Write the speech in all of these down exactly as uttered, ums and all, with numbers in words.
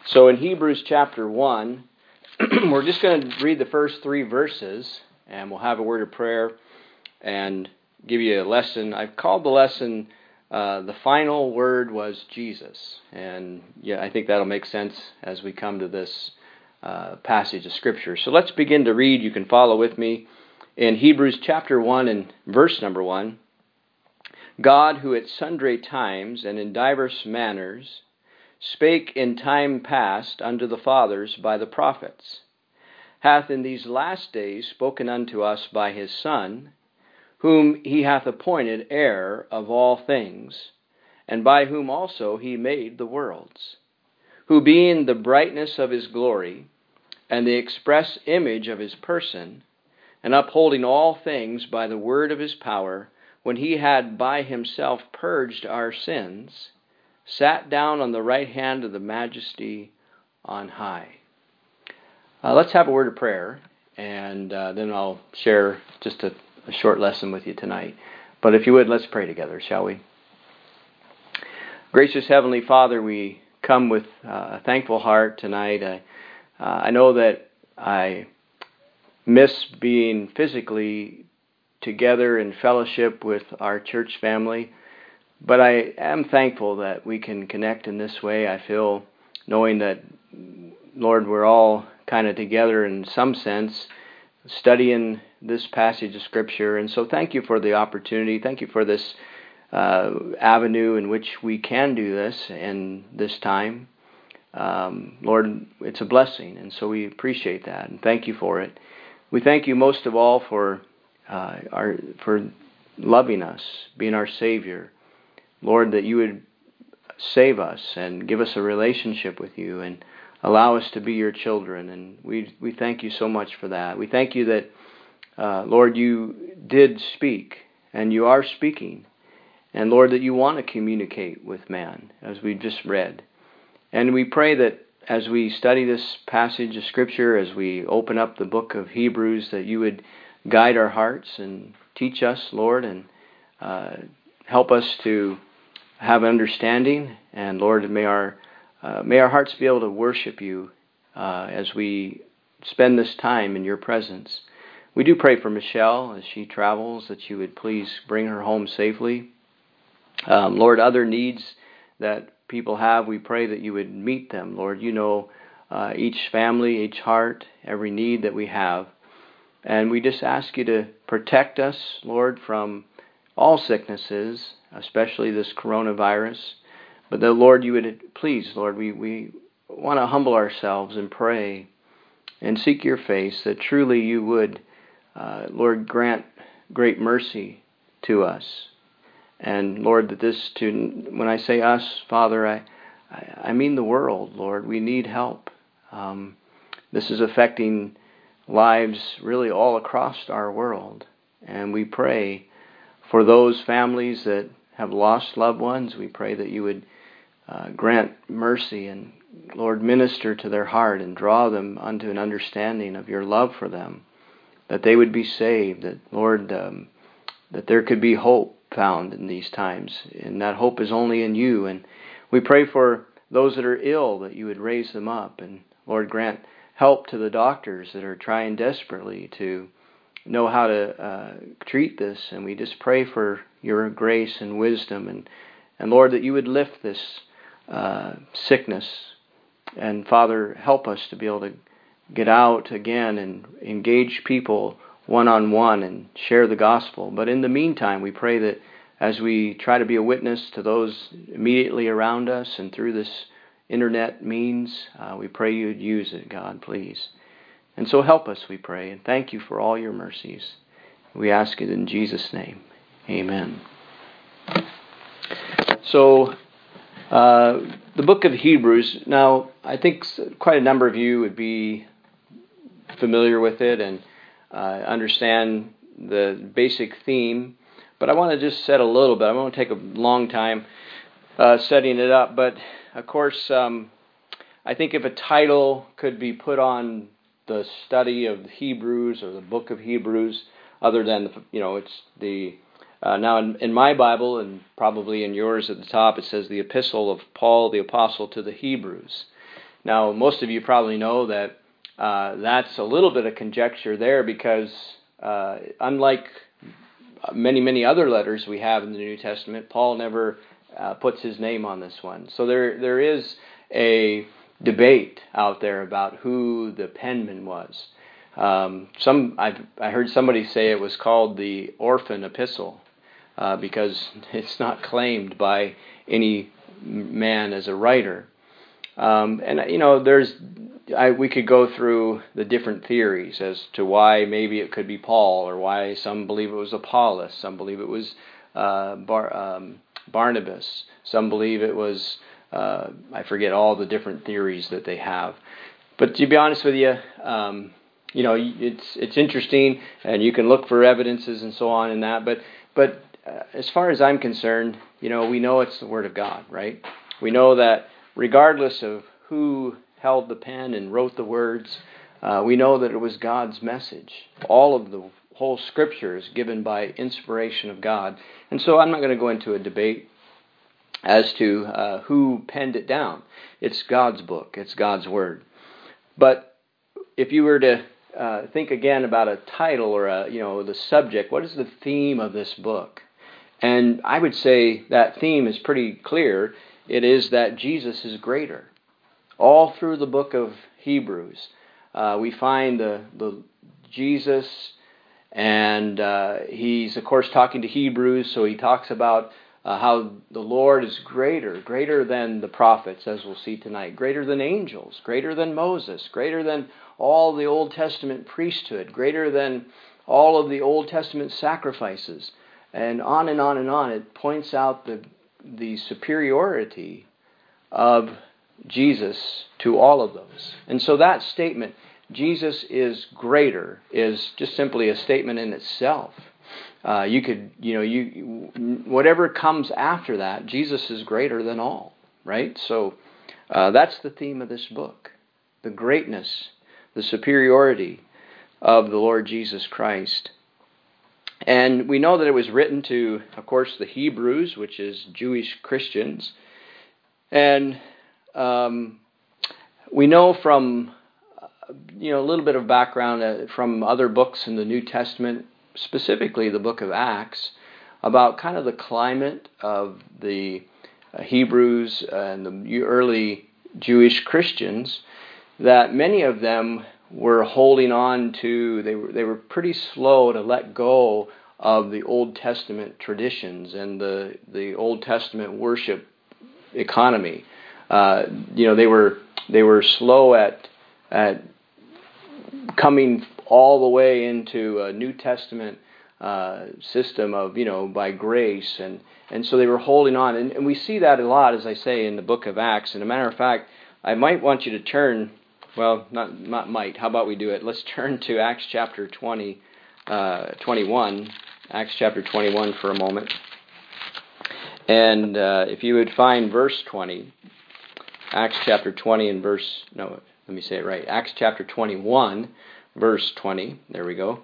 So in Hebrews chapter one, we're just going to read the first three verses, and we'll have a word of prayer and give you a lesson. I've called the lesson, uh, the final word was Jesus. And yeah, I think that'll make sense as we come to this uh, passage of Scripture. So let's begin to read. You can follow with me in Hebrews chapter one and verse number one. God, who at sundry times and in divers manners spake in time past unto the fathers by the prophets, hath in these last days spoken unto us by his Son, whom he hath appointed heir of all things, and by whom also he made the worlds, who being the brightness of his glory, and the express image of his person, and upholding all things by the word of his power, when he had by himself purged our sins, sat down on the right hand of the majesty on high. Uh, let's have a word of prayer, and uh, then I'll share just a, a short lesson with you tonight. But if you would, let's pray together, shall we? Gracious Heavenly Father, we come with uh, a thankful heart tonight. I, uh, I know that I miss being physically together in fellowship with our church family, but I am thankful that we can connect in this way. I feel knowing that, Lord, we're all kind of together in some sense, studying this passage of Scripture. And so thank you for the opportunity. Thank you for this uh, avenue in which we can do this in this time. Um, Lord, it's a blessing, and so we appreciate that, and thank you for it. We thank you most of all for uh, our for loving us, being our Savior. Lord, that you would save us and give us a relationship with you and allow us to be your children. And we we thank you so much for that. We thank you that, uh, Lord, you did speak and you are speaking. And Lord, that you want to communicate with man, as we just read. And we pray that as we study this passage of Scripture, as we open up the book of Hebrews, that you would guide our hearts and teach us, Lord, and uh, help us to have understanding, and Lord, may our uh, may our hearts be able to worship you uh, as we spend this time in your presence. We do pray for Michelle as she travels, that you would please bring her home safely. Um, Lord, other needs that people have, we pray that you would meet them. Lord, you know uh, each family, each heart, every need that we have. And we just ask you to protect us, Lord, from all sicknesses, especially this coronavirus. But that, Lord, you would please, Lord, we, we want to humble ourselves and pray and seek your face, that truly you would, uh, Lord, grant great mercy to us. And Lord, that this, to when I say us, Father, I, I mean the world, Lord. We need help. Um, this is affecting lives really all across our world. And we pray for those families that have lost loved ones. We pray that you would uh, grant mercy and, Lord, minister to their heart and draw them unto an understanding of your love for them, that they would be saved, that, Lord, um, that there could be hope found in these times, and that hope is only in you. And we pray for those that are ill, that you would raise them up, and, Lord, grant help to the doctors that are trying desperately to know how to uh, treat this. And we just pray for your grace and wisdom, and, and Lord, that you would lift this uh, sickness. And Father, help us to be able to get out again and engage people one-on-one and share the gospel. But in the meantime, we pray that as we try to be a witness to those immediately around us and through this internet means, uh, we pray you'd use it, God, please. And so help us, we pray, and thank you for all your mercies. We ask it in Jesus' name. Amen. So, uh, the book of Hebrews, now, I think quite a number of you would be familiar with it and uh, understand the basic theme, but I want to just set a little bit. I won't take a long time uh, setting it up, but of course, um, I think if a title could be put on the study of Hebrews or the book of Hebrews, other than, you know, it's the, uh, now in, in my Bible and probably in yours at the top, it says the Epistle of Paul the Apostle to the Hebrews. Now, most of you probably know that uh, that's a little bit of conjecture there because uh, unlike many, many other letters we have in the New Testament, Paul never uh, puts his name on this one. So there, there is a debate out there about who the penman was. Um, some I've, I heard somebody say it was called the orphan epistle uh, because it's not claimed by any man as a writer. Um, and you know, there's I, we could go through the different theories as to why maybe it could be Paul, or why some believe it was Apollos, some believe it was uh, Bar, um, Barnabas, some believe it was uh, I forget all the different theories that they have. But to be honest with you, um, you know, it's it's interesting, and you can look for evidences and so on in that. But but uh, as far as I'm concerned, you know, we know it's the Word of God, right? We know that regardless of who held the pen and wrote the words, uh, we know that it was God's message. All of the whole Scripture is given by inspiration of God. And so I'm not going to go into a debate as to uh, who penned it down. It's God's book. It's God's Word. But if you were to uh, think again about a title or a, you know, the subject, what is the theme of this book? And I would say that theme is pretty clear. It is that Jesus is greater. All through the book of Hebrews, uh, we find the, the Jesus, and uh, he's, of course, talking to Hebrews, so he talks about uh, how the Lord is greater, greater than the prophets, as we'll see tonight, greater than angels, greater than Moses, greater than all the Old Testament priesthood, greater than all of the Old Testament sacrifices, and on and on and on. It points out the the superiority of Jesus to all of those. And so that statement, Jesus is greater, is just simply a statement in itself. Uh, you could, you know, you whatever comes after that, Jesus is greater than all, right? So uh, that's the theme of this book, the greatness, the superiority of the Lord Jesus Christ. And we know that it was written to, of course, the Hebrews, which is Jewish Christians. And um, we know from, you know, a little bit of background uh, from other books in the New Testament, specifically the book of Acts, about kind of the climate of the uh, Hebrews and the early Jewish Christians, that many of them were holding on to, they were they were pretty slow to let go of the Old Testament traditions and the, the Old Testament worship economy. Uh, you know, they were they were slow at at coming all the way into a New Testament uh, system of, you know, by grace, and and so they were holding on, and, and we see that a lot, as I say, in the book of Acts. And a matter of fact, I might want you to turn. Well, not not might. How about we do it? Let's turn to Acts chapter twenty, uh, twenty-one. Acts chapter twenty-one for a moment. And uh, if you would find verse twenty, Acts chapter twenty and verse, no, let me say it right. Acts chapter twenty-one, verse twenty. There we go.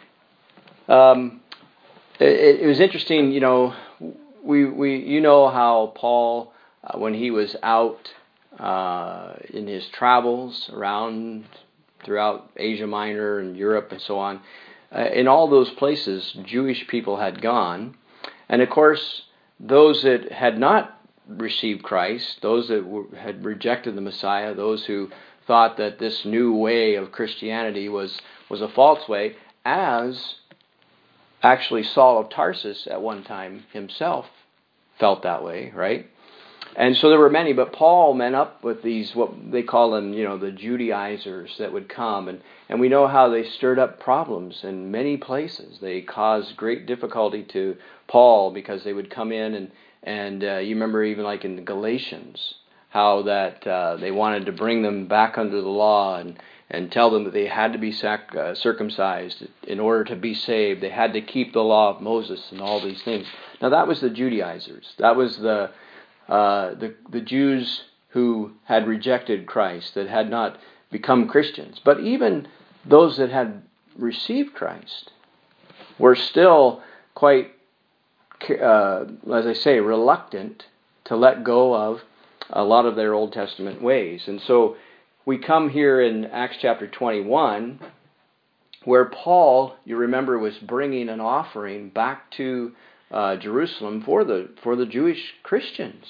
Um, it, it was interesting, you know, we we you know how Paul, uh, when he was out Uh, in his travels around throughout Asia Minor and Europe and so on, uh, in all those places, Jewish people had gone. And of course, those that had not received Christ, those that were, had rejected the Messiah, those who thought that this new way of Christianity was, was a false way, as actually Saul of Tarsus at one time himself felt that way, right? And so there were many, but Paul met up with these, what they call them, you know, the Judaizers that would come. And, and we know how they stirred up problems in many places. They caused great difficulty to Paul because they would come in and, and uh, you remember even like in the Galatians, how that uh, they wanted to bring them back under the law and, and tell them that they had to be sac- uh, circumcised in order to be saved. They had to keep the law of Moses and all these things. Now that was the Judaizers. That was the Uh, the the Jews who had rejected Christ, that had not become Christians. But even those that had received Christ were still quite, uh, as I say, reluctant to let go of a lot of their Old Testament ways. And so we come here in Acts chapter twenty-one, where Paul, you remember, was bringing an offering back to uh, Jerusalem for the for the Jewish Christians.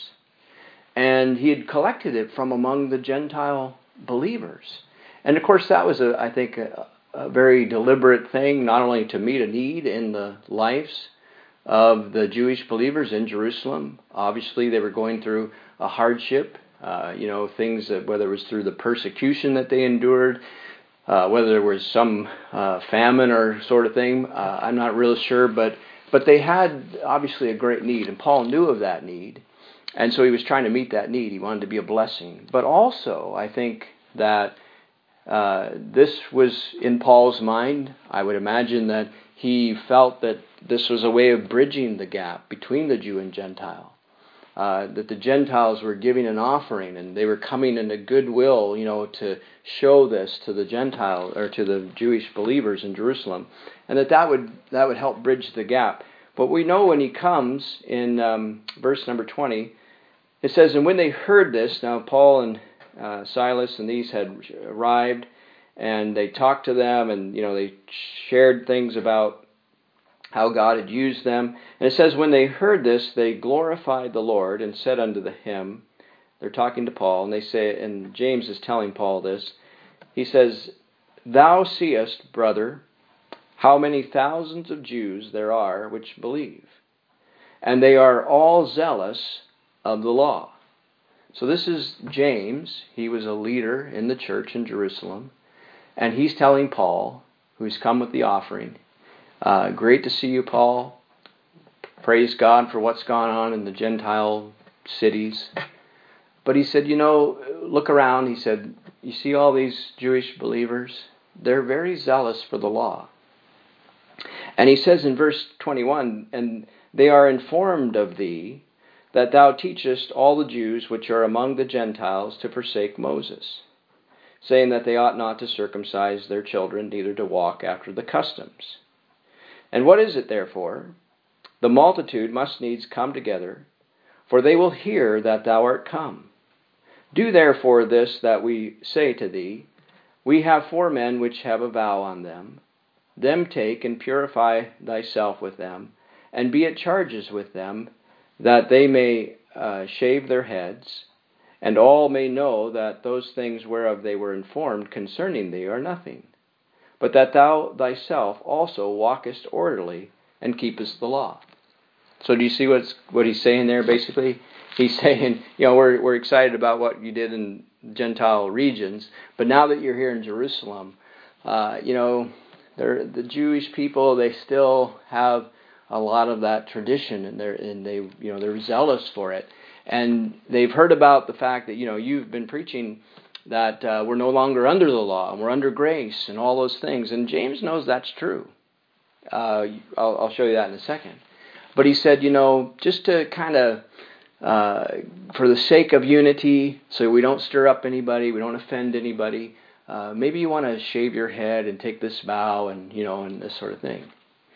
And he had collected it from among the Gentile believers. And of course, that was, a, I think, a, a very deliberate thing, not only to meet a need in the lives of the Jewish believers in Jerusalem. Obviously, they were going through a hardship, uh, you know, things that, whether it was through the persecution that they endured, uh, whether there was some uh, famine or sort of thing, uh, I'm not really sure, but but they had obviously a great need, and Paul knew of that need, and so he was trying to meet that need. He wanted to be a blessing. But also, I think that uh, this was in Paul's mind. I would imagine that he felt that this was a way of bridging the gap between the Jew and Gentile. Uh, that the Gentiles were giving an offering, and they were coming in a goodwill, you know, to show this to the Gentile or to the Jewish believers in Jerusalem, and that that would that would help bridge the gap. But we know when he comes in um, verse number twenty, it says, "And when they heard this," now Paul and uh, Silas and these had arrived, and they talked to them, and you know they shared things about how God had used them. And it says, when they heard this, they glorified the Lord and said unto the him, they're talking to Paul, and they say, and James is telling Paul this, he says, "Thou seest, brother, how many thousands of Jews there are which believe, and they are all zealous of the law." So this is James. He was a leader in the church in Jerusalem, and he's telling Paul, who's come with the offering, Uh, great to see you, Paul. Praise God for what's gone on in the Gentile cities. But he said, you know, look around. He said, you see all these Jewish believers? They're very zealous for the law. And he says in verse twenty-one, "And they are informed of thee, that thou teachest all the Jews which are among the Gentiles to forsake Moses, saying that they ought not to circumcise their children, neither to walk after the customs. And what is it, therefore? The multitude must needs come together, for they will hear that thou art come. Do therefore this that we say to thee. We have four men which have a vow on them. Them take and purify thyself with them, and be at charges with them, that they may uh, shave their heads, and all may know that those things whereof they were informed concerning thee are nothing, but that thou thyself also walkest orderly and keepest the law." So do you see what's, what he's saying there, basically? He's saying, you know, we're we're excited about what you did in Gentile regions, but now that you're here in Jerusalem, uh, you know, they're, the Jewish people, they still have a lot of that tradition, and they're and they you know they're zealous for it, and they've heard about the fact that you know you've been preaching that uh, we're no longer under the law, and we're under grace, and all those things. And James knows that's true. Uh, I'll, I'll show you that in a second. But he said, you know, just to kind of, uh, for the sake of unity, so we don't stir up anybody, we don't offend anybody, uh, maybe you want to shave your head and take this vow and, you know, and this sort of thing.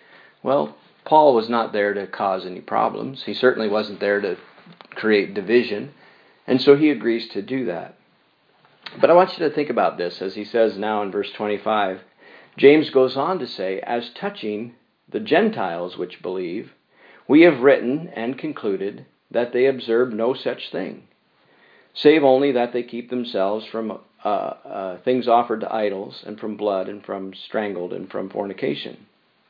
Well, Paul was not there to cause any problems. He certainly wasn't there to create division. And so he agrees to do that. But I want you to think about this, as he says now in verse twenty-five. James goes on to say, "As touching the Gentiles which believe, we have written and concluded that they observe no such thing, save only that they keep themselves from uh, uh, things offered to idols, and from blood, and from strangled, and from fornication."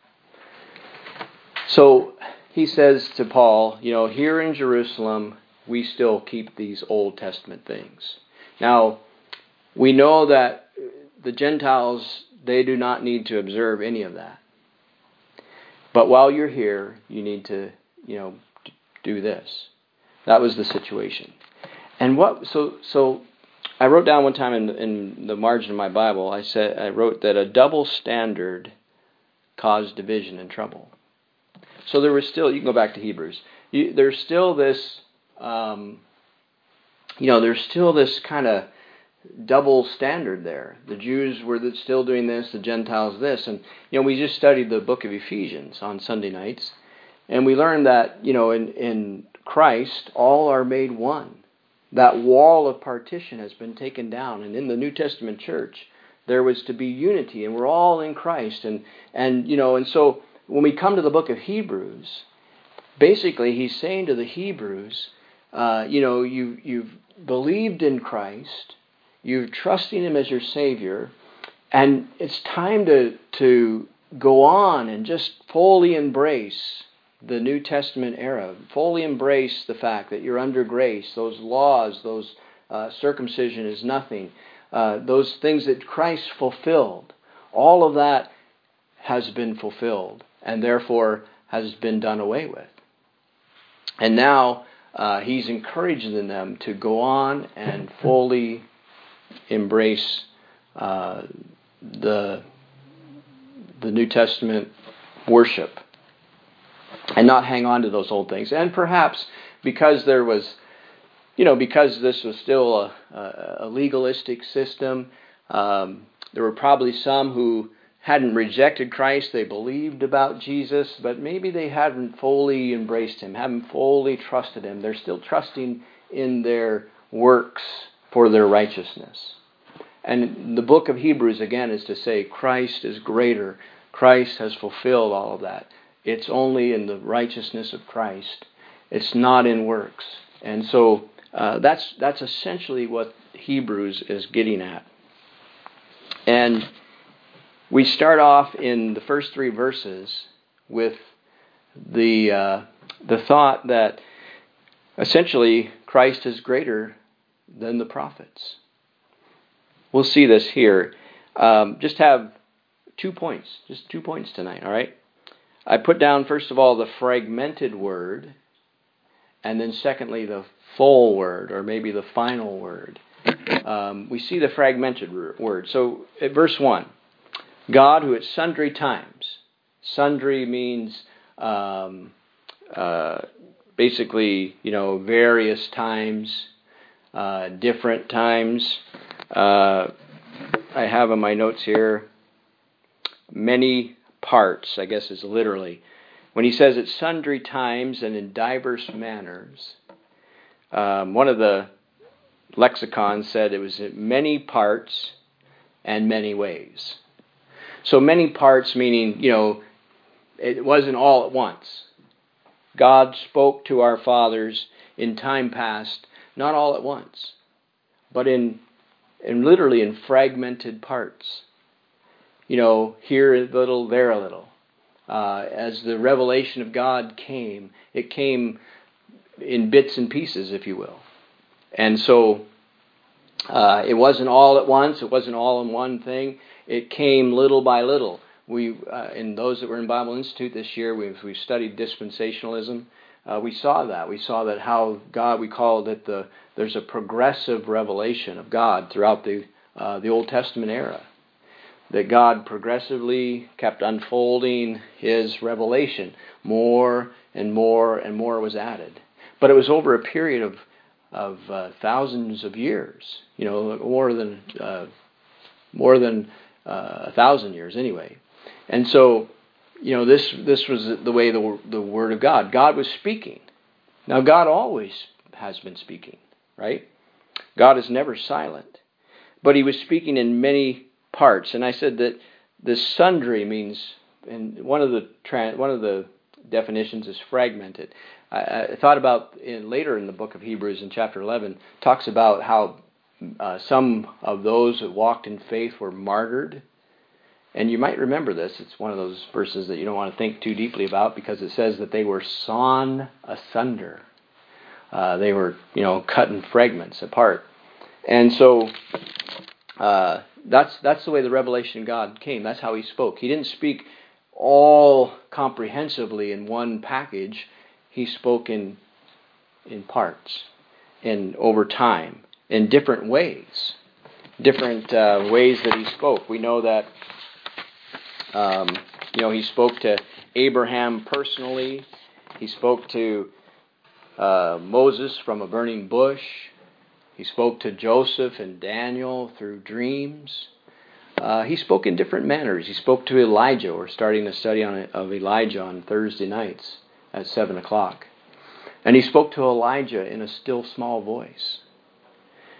So he says to Paul, you know, here in Jerusalem, we still keep these Old Testament things. Now, we know that the Gentiles, they do not need to observe any of that. But while you're here, you need to, you know, do this. That was the situation. And what, so, so I wrote down one time in, in the margin of my Bible, I said, I wrote that a double standard caused division and trouble. So there was still, you can go back to Hebrews, you, there's still this, um, you know, there's still this kind of double standard there. The Jews were still doing this, the Gentiles this. And, you know, we just studied the book of Ephesians on Sunday nights, and we learned that, you know, in, in Christ, all are made one. that wall of partition has been taken down. And in the New Testament church, there was to be unity, and we're all in Christ. And, and you know, and so when we come to the book of Hebrews, basically he's saying to the Hebrews, uh, you know, you, you've believed in Christ, you're trusting Him as your Savior, and it's time to to go on and just fully embrace the New Testament era, fully embrace the fact that you're under grace, those laws, those uh, circumcision is nothing, uh, those things that Christ fulfilled, all of that has been fulfilled and therefore has been done away with. And now uh, he's encouraging them to go on and fully embrace uh, the the New Testament worship and not hang on to those old things. And perhaps because there was, you know, because this was still a, a legalistic system, um, there were probably some who hadn't rejected Christ. They believed about Jesus, but maybe they hadn't fully embraced Him, haven't fully trusted Him. They're still trusting in their works for their righteousness. And the book of Hebrews, again, is to say Christ is greater. Christ has fulfilled all of that. It's only in the righteousness of Christ. It's not in works. And so uh, that's that's essentially what Hebrews is getting at. And we start off in the first three verses with the uh, the thought that essentially Christ is greater than the prophets. We'll see this here. Um, just have two points, just two points tonight, all right? I put down, first of all, the fragmented word, and then secondly, the full word, or maybe the final word. Um, we see the fragmented word. So at verse one, God who at sundry times, sundry means um, uh, basically, you know, various times, uh, different times. Uh, I have in my notes here, many parts, I guess is literally. When he says at sundry times and in diverse manners, um, one of the lexicons said it was in many parts and many ways. So many parts meaning, you know, it wasn't all at once. God spoke to our fathers in time past, not all at once, but in and literally in fragmented parts. You know, here a little, there a little. Uh, as the revelation of God came, it came in bits and pieces, if you will. And so uh, it wasn't all at once. It wasn't all in one thing. It came little by little. We, uh, in those that were in Bible Institute this year, we've, we've studied dispensationalism. Uh, we saw that. We saw that how God, we called it the, there's a progressive revelation of God throughout the uh, the Old Testament era. That God progressively kept unfolding His revelation. More and more and more was added. But it was over a period of of uh, thousands of years. You know, more than uh, more than uh, a thousand years anyway. And so, you know, this this was the way the the Word of God. God was speaking. Now, God always has been speaking, right? God is never silent. But He was speaking in many parts. And I said that the sundry means, and one of the one of the definitions is fragmented. I, I thought about in later in the book of Hebrews in chapter eleven, talks about how uh, some of those that walked in faith were martyred. And you might remember this. It's one of those verses that you don't want to think too deeply about because it says that they were sawn asunder. Uh, they were, you know, cut in fragments apart. And so uh, that's that's the way the revelation of God came. That's how He spoke. He didn't speak all comprehensively in one package. He spoke in in parts, and over time, in different ways, different uh, ways that He spoke. We know that. Um, you know, He spoke to Abraham personally. He spoke to uh, Moses from a burning bush. He spoke to Joseph and Daniel through dreams. Uh, he spoke in different manners. He spoke to Elijah. We're starting a study on of Elijah on Thursday nights at seven o'clock. And He spoke to Elijah in a still small voice.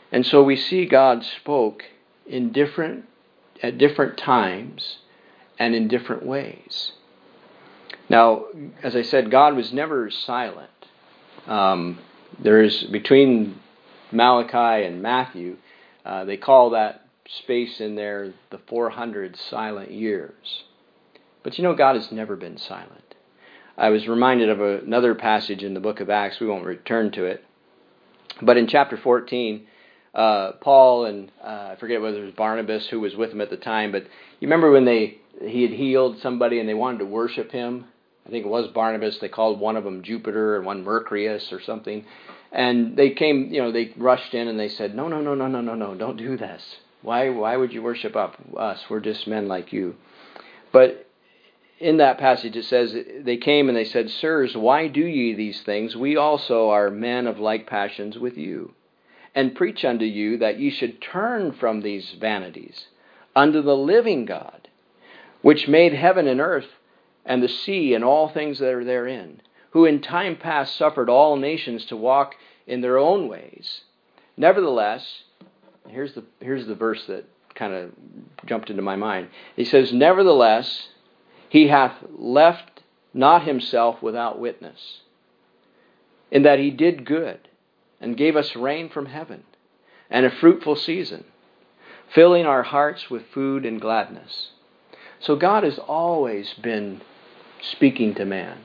And so we see God spoke in different at different times and in different ways. Now, as I said, God was never silent. Um, there is, between Malachi and Matthew, uh, they call that space in there the four hundred silent years. But you know, God has never been silent. I was reminded of a, another passage in the book of Acts. We won't return to it. But in chapter fourteen, uh, Paul and, uh, I forget whether it was Barnabas who was with him at the time, but you remember when they he had healed somebody and they wanted to worship him? I think it was Barnabas. They called one of them Jupiter and one Mercurius or something. And they came, you know, they rushed in and they said, no, no, no, no, no, no, no, don't do this. Why, why would you worship up us? We're just men like you. But in that passage it says, they came and they said, Sirs, why do ye these things? We also are men of like passions with you, and preach unto you that ye should turn from these vanities unto the living God, which made heaven and earth and the sea and all things that are therein, who in time past suffered all nations to walk in their own ways. Nevertheless, here's the here's the verse that kind of jumped into my mind. He says, Nevertheless, he hath left not himself without witness, in that he did good, and gave us rain from heaven, and a fruitful season, filling our hearts with food and gladness. So God has always been speaking to man.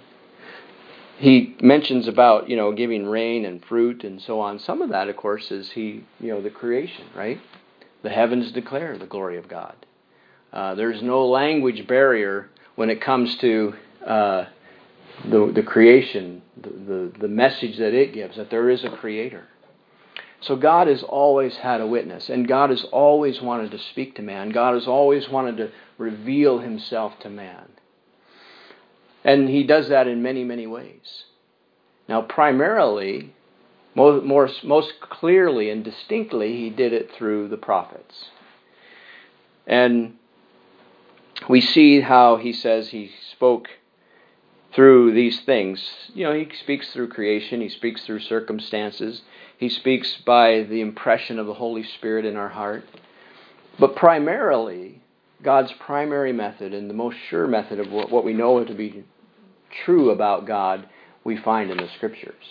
He mentions about, you know, giving rain and fruit and so on. Some of that, of course, is he, you know, the creation, right? The heavens declare the glory of God. Uh, there's no language barrier when it comes to uh, the the creation, the, the the message that it gives, that there is a creator. So God has always had a witness, and God has always wanted to speak to man. God has always wanted to reveal himself to man. And he does that in many, many ways. Now, primarily, most, more, most clearly and distinctly, he did it through the prophets. And we see how he says he spoke through these things. You know, he speaks through creation. He speaks through circumstances. He speaks by the impression of the Holy Spirit in our heart. But primarily, God's primary method and the most sure method of what we know to be true about God, we find in the Scriptures.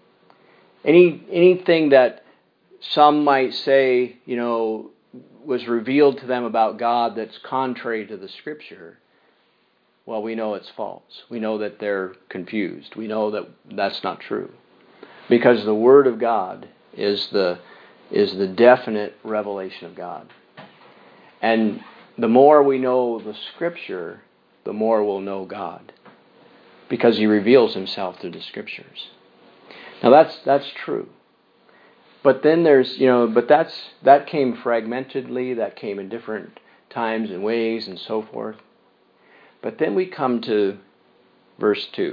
Any anything that some might say, you know, was revealed to them about God that's contrary to the Scripture, well, we know it's false. We know that they're confused. We know that that's not true. Because the Word of God is the is the definite revelation of God. And the more we know the Scripture, the more we'll know God, because He reveals Himself through the Scriptures. Now that's that's true. But then there's, you know, but that's that came fragmentedly, that came in different times and ways and so forth. But then we come to verse two.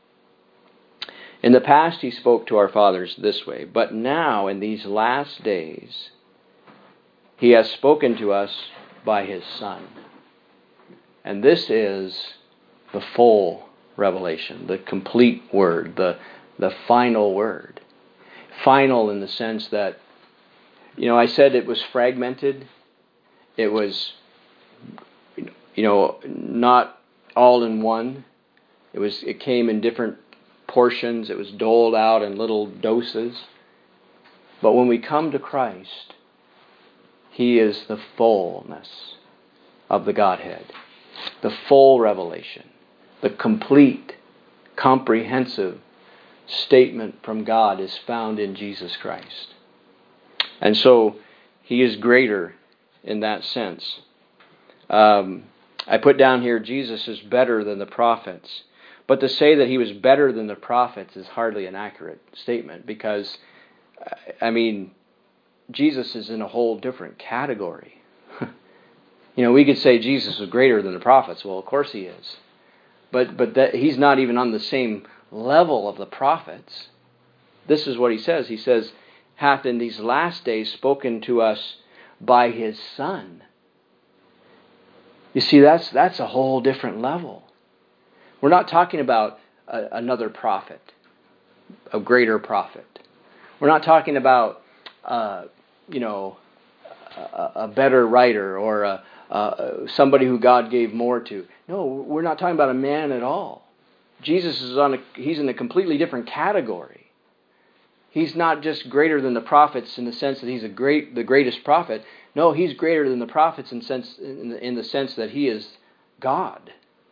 In the past He spoke to our fathers this way, but now in these last days He has spoken to us by His Son. And this is the full revelation, the complete word, the, the final word. Final in the sense that, you know, I said it was fragmented. It was, you know, not all in one. It was. It came in different portions. It was doled out in little doses. But when we come to Christ, He is the fullness of the Godhead, the full revelation, the complete, comprehensive statement from God is found in Jesus Christ. And so He is greater in that sense. Um, I put down here, Jesus is better than the prophets. But to say that He was better than the prophets is hardly an accurate statement, because, I mean, Jesus is in a whole different category. You know, we could say Jesus is greater than the prophets. Well, of course He is. But but that He's not even on the same level of the prophets. This is what He says. He says, hath in these last days spoken to us by His Son. You see, that's that's a whole different level. We're not talking about a, another prophet, a greater prophet. We're not talking about uh, you know, a, a better writer or a, uh, somebody who God gave more to. No, we're not talking about a man at all. Jesus is on a, he's in a completely different category. He's not just greater than the prophets in the sense that he's a great, the greatest prophet. No, he's greater than the prophets in sense, in the, in the sense that he is God.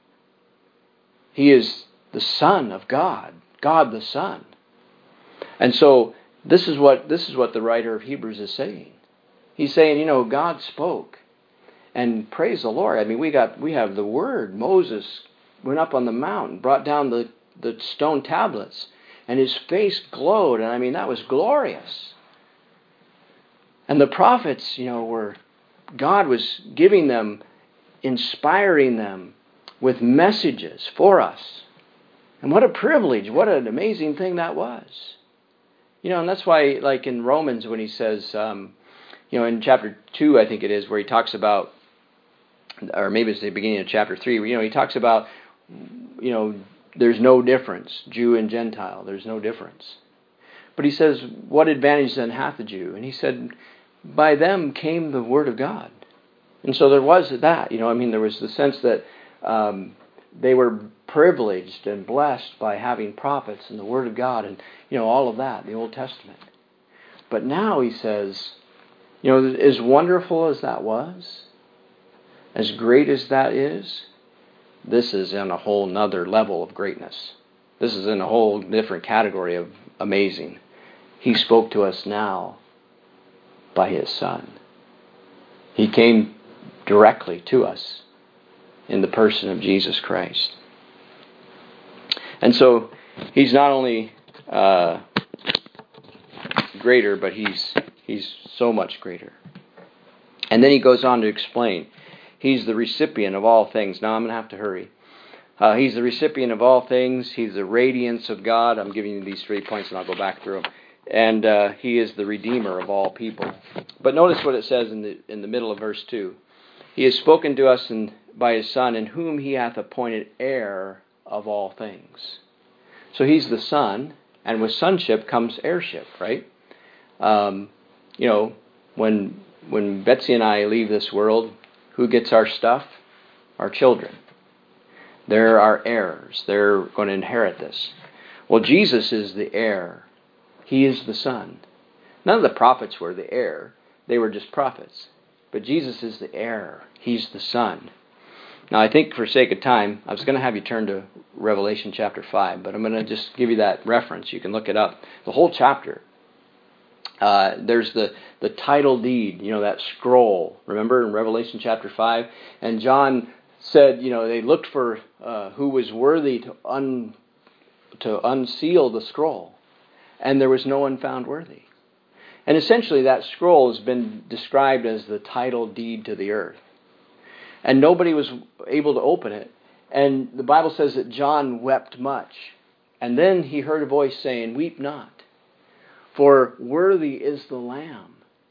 He is the Son of God, God the Son. And so this is what this is what the writer of Hebrews is saying. He's saying, you know, God spoke, and praise the Lord. I mean, we got we have the Word. Moses went up on the mountain, brought down the, the stone tablets, and his face glowed, and I mean, that was glorious. And the prophets, you know, were, God was giving them, inspiring them with messages for us. And what a privilege, what an amazing thing that was. You know, and that's why, like in Romans, when he says, um, you know, in chapter two, I think it is, where he talks about, or maybe it's the beginning of chapter three, where, you know, he talks about, you know, there's no difference, Jew and Gentile, there's no difference. But he says, what advantage then hath the Jew? And he said, by them came the word of God. And so there was that, you know, I mean, there was the sense that um, they were privileged and blessed by having prophets and the word of God and, you know, all of that, the Old Testament. But now he says, you know, as wonderful as that was, as great as that is, this is in a whole nother level of greatness. This is in a whole different category of amazing. He spoke to us now by His Son. He came directly to us in the person of Jesus Christ. And so He's not only uh, greater, but He's He's so much greater. And then He goes on to explain. He's the recipient of all things. Now I'm going to have to hurry. Uh, he's the recipient of all things. He's the radiance of God. I'm giving you these three points and I'll go back through them. And uh, He is the Redeemer of all people. But notice what it says in the in the middle of verse two. He has spoken to us in, by His Son, in whom He hath appointed heir of all things. So He's the Son, and with sonship comes heirship, right? Um, you know, when when Betsy and I leave this world, who gets our stuff? Our children. They're our heirs. They're going to inherit this. Well, Jesus is the heir. He is the Son. None of the prophets were the heir. They were just prophets. But Jesus is the heir. He's the Son. Now, I think for sake of time, I was going to have you turn to Revelation chapter five, but I'm going to just give you that reference. You can look it up. The whole chapter. Uh, there's the, the title deed, you know, that scroll. Remember in Revelation chapter five? And John said, you know, they looked for uh, who was worthy to un, to unseal the scroll. And there was no one found worthy. And essentially that scroll has been described as the title deed to the earth. And nobody was able to open it. And the Bible says that John wept much. And then he heard a voice saying, weep not. For worthy is the Lamb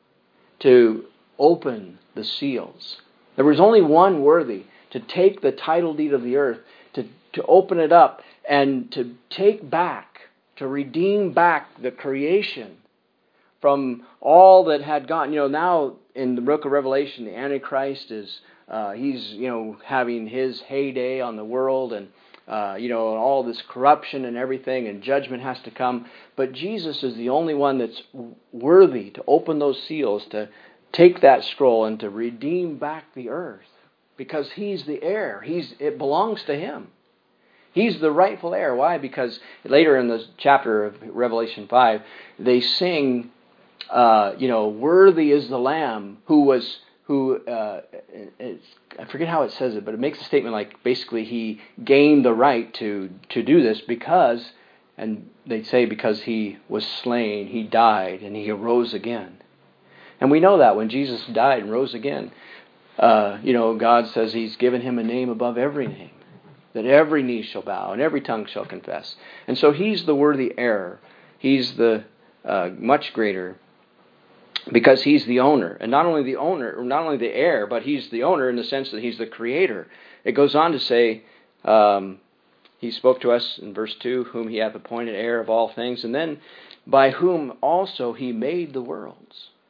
to open the seals. There was only one worthy to take the title deed of the earth, to, to open it up and to take back, to redeem back the creation from all that had gone. You know, now in the book of Revelation, the Antichrist is, uh, he's, you know, having his heyday on the world and Uh, you know, all this corruption and everything, and judgment has to come. But Jesus is the only one that's worthy to open those seals, to take that scroll and to redeem back the earth, because He's the heir. He's it belongs to Him. He's the rightful heir. Why? Because later in the chapter of Revelation five, they sing, uh, you know, worthy is the Lamb who was. who, uh, it's, I forget how it says it, but it makes a statement like basically He gained the right to, to do this because, and they say because He was slain, He died, and He arose again. And we know that when Jesus died and rose again, uh, you know, God says He's given Him a name above every name, that every knee shall bow and every tongue shall confess. And so He's the worthy heir. He's the uh, much greater, because He's the owner, and not only the owner, not only the heir, but He's the owner in the sense that He's the creator. It goes on to say, um, He spoke to us in verse two, whom He hath appointed heir of all things, and then by whom also He made the worlds.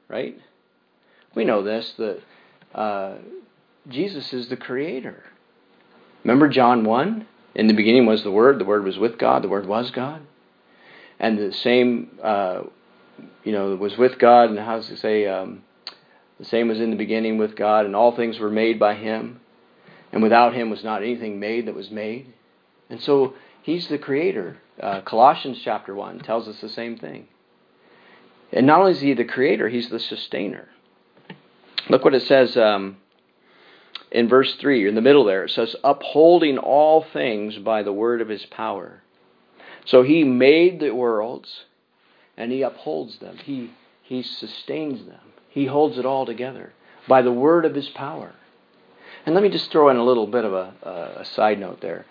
right? We know this, that uh, Jesus is the creator. Remember John one? In the beginning was the Word. The Word was with God. The Word was God. And the same, uh, you know, was with God. And how does it say? Um, the same was in the beginning with God. And all things were made by Him. And without Him was not anything made that was made. And so He's the creator. Uh, Colossians chapter one tells us the same thing. And not only is He the creator, He's the sustainer. Look what it says um, in verse three, in the middle there. It says, upholding all things by the word of His power. So He made the worlds, and He upholds them. He, he sustains them. He holds it all together by the word of His power. And let me just throw in a little bit of a, a side note there.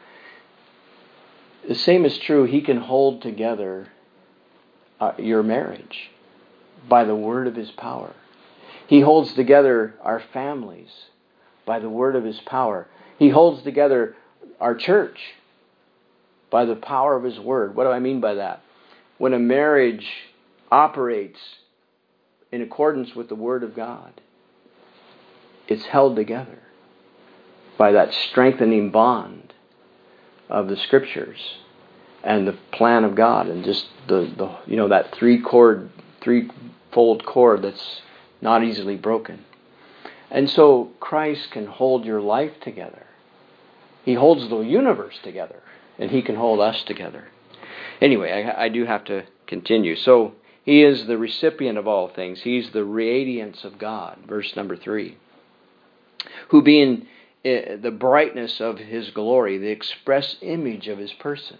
The same is true. He can hold together uh, your marriage by the word of His power. He holds together our families by the word of His power. He holds together our church by the power of His word. What do I mean by that? When a marriage operates in accordance with the word of God, it's held together by that strengthening bond of the Scriptures and the plan of God, and just the, the you know that three chord, three-fold cord that's not easily broken. And so Christ can hold your life together. He holds the universe together, and He can hold us together. Anyway, I, I do have to continue. So He is the recipient of all things. He's the radiance of God, verse number three. Who being the brightness of His glory, the express image of His person.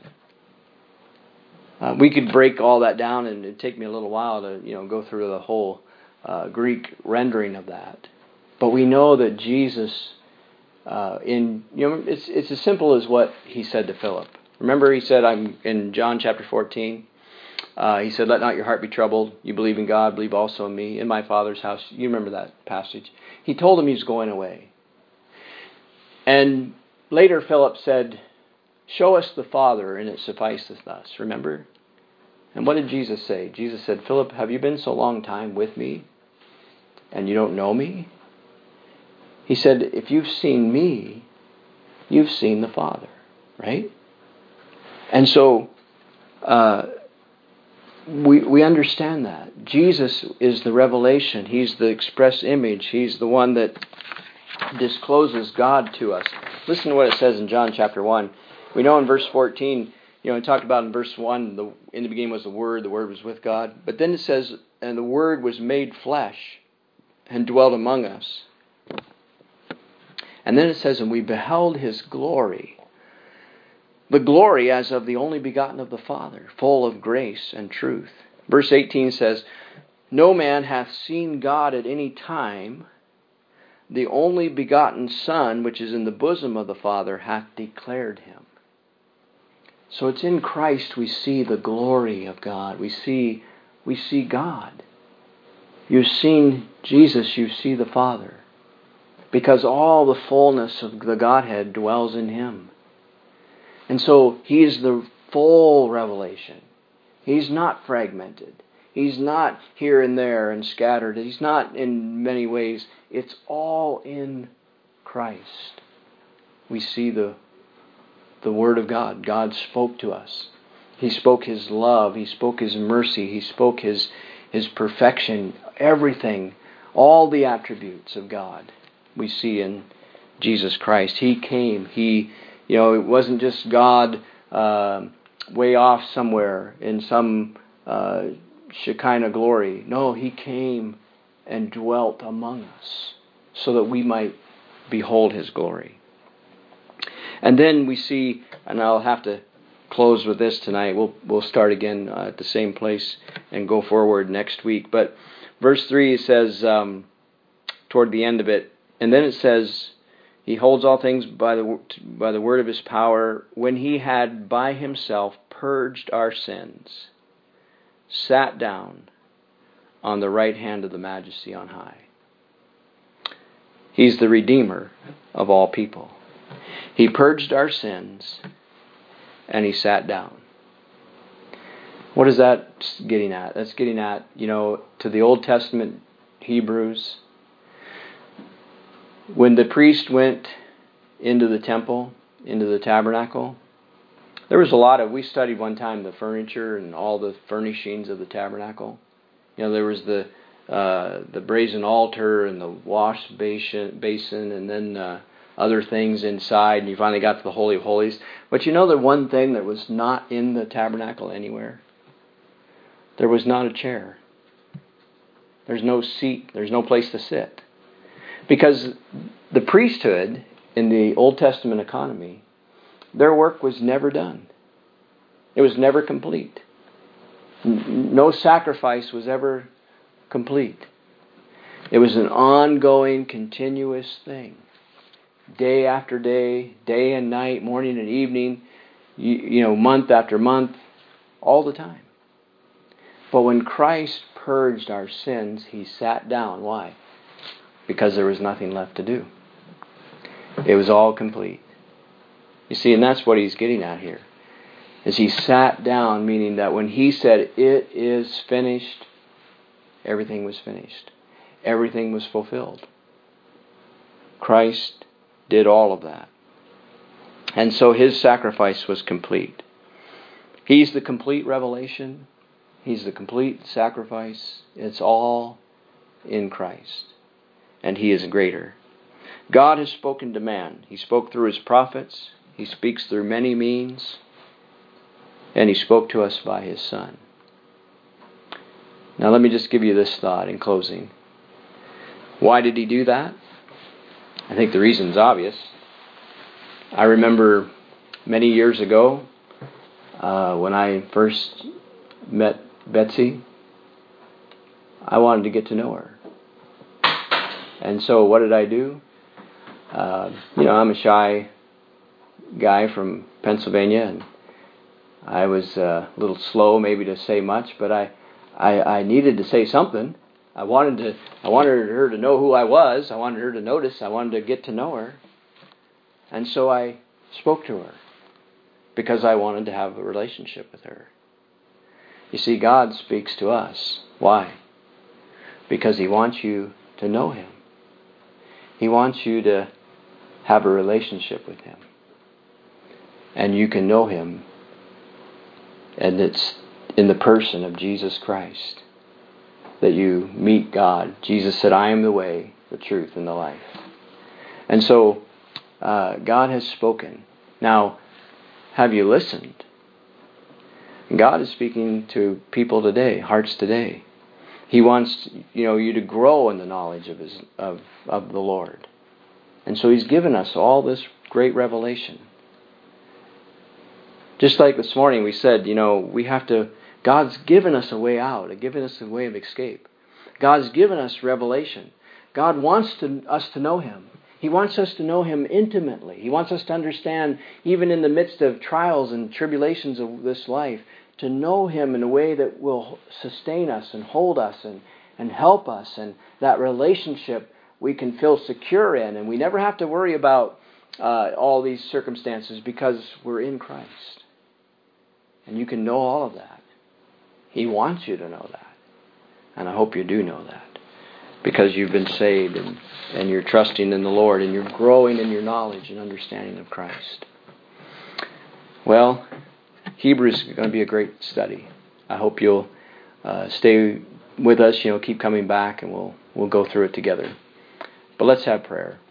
Uh, we could break all that down, and it'd take me a little while to, you know, go through the whole uh, Greek rendering of that. But we know that Jesus, uh, in you know, it's it's as simple as what He said to Philip. Remember, He said, "I'm in John chapter fourteen." Uh, he said, "Let not your heart be troubled. You believe in God, believe also in me. In my Father's house." You remember that passage. He told him He's going away. And later Philip said, "Show us the Father, and it sufficeth us." Remember? And what did Jesus say? Jesus said, "Philip, have you been so long time with me, and you don't know me?" He said, "If you've seen me, you've seen the Father." Right? And so uh, we we understand that. Jesus is the revelation. He's the express image. He's the one that discloses God to us. Listen to what it says in John chapter one. We know in verse fourteen, you know, it talked about in verse one, the, in the beginning was the Word, the Word was with God. But then it says, and the Word was made flesh and dwelt among us. And then it says, and we beheld His glory. The glory as of the only begotten of the Father, full of grace and truth. Verse eighteen says, no man hath seen God at any time. The only begotten Son, which is in the bosom of the Father, hath declared Him. So it's in Christ we see the glory of God. We see, we see God. You've seen Jesus, you see the Father. Because all the fullness of the Godhead dwells in Him. And so He is the full revelation. He's not fragmented. He's not here and there and scattered. He's not in many ways. It's all in Christ. We see the, the Word of God. God spoke to us. He spoke His love. He spoke His mercy. He spoke His, His perfection. Everything. All the attributes of God we see in Jesus Christ. He came. He, you know, it wasn't just God uh, way off somewhere in some uh, Shekinah glory. No, He came and dwelt among us so that we might behold His glory. And then we see, and I'll have to close with this tonight. We'll we'll start again uh, at the same place and go forward next week. But verse three says, um, toward the end of it, and then it says, He holds all things by the by the word of His power. When He had by Himself purged our sins, sat down on the right hand of the Majesty on high. He's the Redeemer of all people. He purged our sins, and He sat down. What is that getting at? That's getting at, you know, to the Old Testament Hebrews. When the priest went into the temple, into the tabernacle, there was a lot of, we studied one time the furniture and all the furnishings of the tabernacle. You know, there was the uh, the brazen altar and the wash basin, basin and then uh, other things inside, and you finally got to the Holy of Holies. But you know the one thing that was not in the tabernacle anywhere? There was not a chair. There's no seat. There's no place to sit. Because the priesthood in the Old Testament economy, their work was never done. It was never complete. No sacrifice was ever complete. It was an ongoing, continuous thing. Day after day, day and night, morning and evening, you, you know, month after month, all the time. But when Christ purged our sins, He sat down. Why? Because there was nothing left to do. It was all complete. You see, and that's what He's getting at here. Is He sat down, meaning that when He said, "It is finished," everything was finished. Everything was fulfilled. Christ did all of that. And so His sacrifice was complete. He's the complete revelation. He's the complete sacrifice. It's all in Christ. And He is greater. God has spoken to man. He spoke through His prophets. He speaks through many means. And He spoke to us by His Son. Now let me just give you this thought in closing. Why did He do that? I think the reason's obvious. I remember many years ago, uh, when I first met Betsy, I wanted to get to know her. And so what did I do? Uh, you know, I'm a shy guy from Pennsylvania, and I was uh, a little slow maybe to say much, but I, I, I needed to say something. I wanted to. I wanted her to know who I was. I wanted her to notice. I wanted to get to know her. And so I spoke to her because I wanted to have a relationship with her. You see, God speaks to us. Why? Because He wants you to know Him. He wants you to have a relationship with Him. And you can know Him. And it's in the person of Jesus Christ that you meet God. Jesus said, "I am the way, the truth, and the life." And so, uh, God has spoken. Now, have you listened? God is speaking to people today, hearts today. He wants, you know, you to grow in the knowledge of His of, of the Lord. And so He's given us all this great revelation. Just like this morning we said, you know, we have to, God's given us a way out, given us a way of escape. God's given us revelation. God wants to, us to know Him. He wants us to know Him intimately. He wants us to understand, even in the midst of trials and tribulations of this life, to know Him in a way that will sustain us and hold us and, and help us. And that relationship we can feel secure in. And we never have to worry about uh, all these circumstances because we're in Christ. And you can know all of that. He wants you to know that. And I hope you do know that. Because you've been saved and, and you're trusting in the Lord and you're growing in your knowledge and understanding of Christ. Well, Hebrews is going to be a great study. I hope you'll uh, stay with us, you know, keep coming back, and we'll we'll go through it together. But let's have prayer.